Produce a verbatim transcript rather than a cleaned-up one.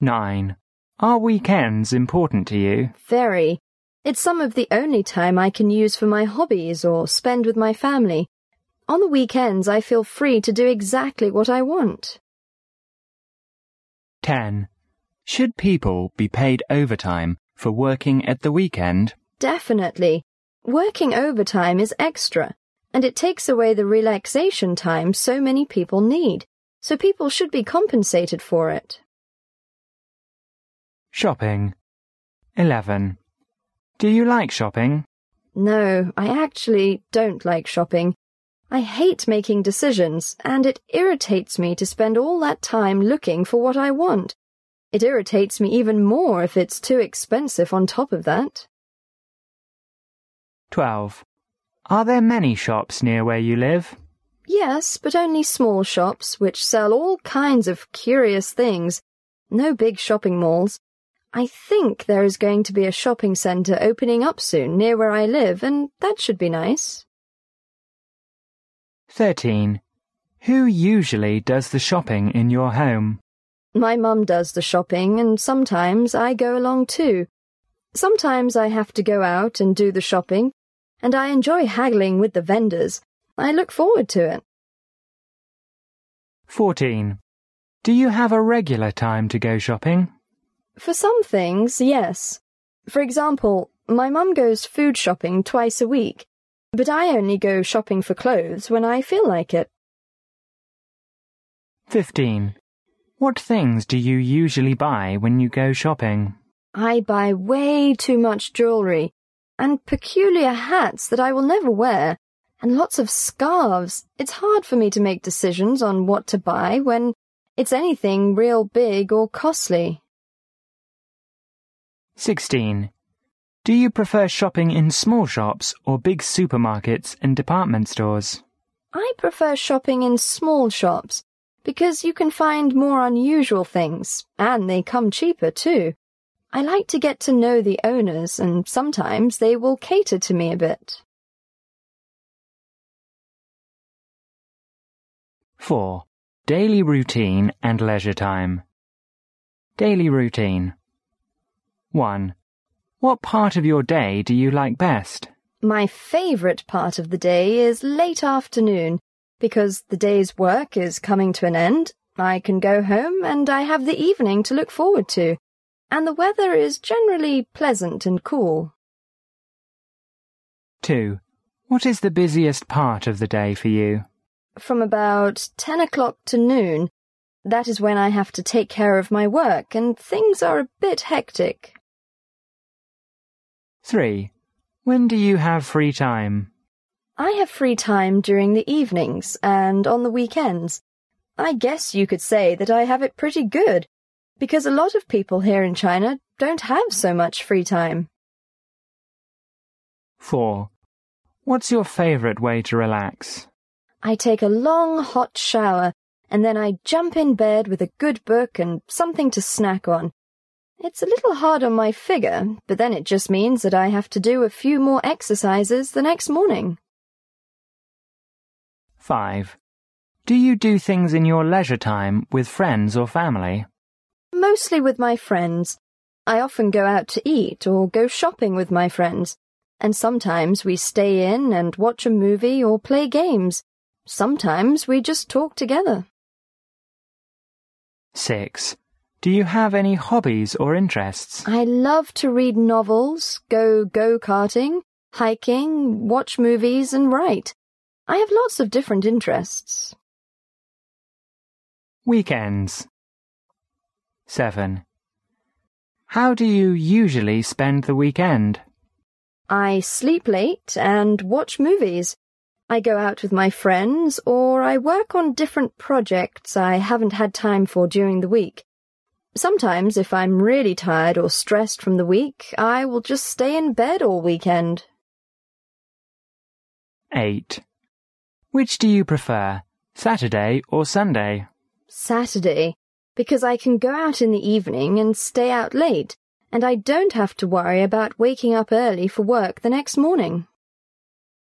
nine. Are weekends important to you? Very. It's some of the only time I can use for my hobbies or spend with my family. On the weekends, I feel free to do exactly what I want. ten. Should people be paid overtime for working at the weekend? Definitely. Working overtime is extra, and it takes away the relaxation time so many people need, so people should be compensated for it. Shopping. eleven. Do you like shopping? No, I actually don't like shopping. I hate making decisions, and it irritates me to spend all that time looking for what I want. It irritates me even more if it's too expensive on top of that. twelve. Are there many shops near where you live? Yes, but only small shops which sell all kinds of curious things. No big shopping malls. I think there is going to be a shopping centre opening up soon near where I live, and that should be nice. thirteen. Who usually does the shopping in your home? My mum does the shopping, and sometimes I go along too. Sometimes I have to go out and do the shopping, and I enjoy haggling with the vendors. I look forward to it. fourteen. Do you have a regular time to go shopping? For some things, yes. For example, my mum goes food shopping twice a week, but I only go shopping for clothes when I feel like it. fifteen. What things do you usually buy when you go shopping? I buy way too much jewellery, and peculiar hats that I will never wear, and lots of scarves. It's hard for me to make decisions on what to buy when it's anything real big or costly. sixteen. Do you prefer shopping in small shops or big supermarkets and department stores? I prefer shopping in small shops, because you can find more unusual things, and they come cheaper too. I like to get to know the owners, and sometimes they will cater to me a bit. four. Daily routine and leisure time. Daily routine. one. What part of your day do you like best? My favourite part of the day is late afternoon, because the day's work is coming to an end. I can go home and I have the evening to look forward to, and the weather is generally pleasant and cool. two. What is the busiest part of the day for you? From about ten o'clock to noon. That is when I have to take care of my work, and things are a bit hectic. three. When do you have free time? I have free time during the evenings and on the weekends. I guess you could say that I have it pretty good, because a lot of people here in China don't have so much free time. four. What's your favourite way to relax? I take a long hot shower, and then I jump in bed with a good book and something to snack on. It's a little hard on my figure, but then it just means that I have to do a few more exercises the next morning. five. Do you do things in your leisure time with friends or family? Mostly with my friends. I often go out to eat or go shopping with my friends, and sometimes we stay in and watch a movie or play games. Sometimes we just talk together. six. Do you have any hobbies or interests? I love to read novels, go go-karting, hiking, watch movies, and write. I have lots of different interests. Weekends. seven. How do you usually spend the weekend? I sleep late and watch movies. I go out with my friends, or I work on different projects I haven't had time for during the week. Sometimes, if I'm really tired or stressed from the week, I will just stay in bed all weekend. eight. Which do you prefer, Saturday or Sunday? Saturday, because I can go out in the evening and stay out late, and I don't have to worry about waking up early for work the next morning.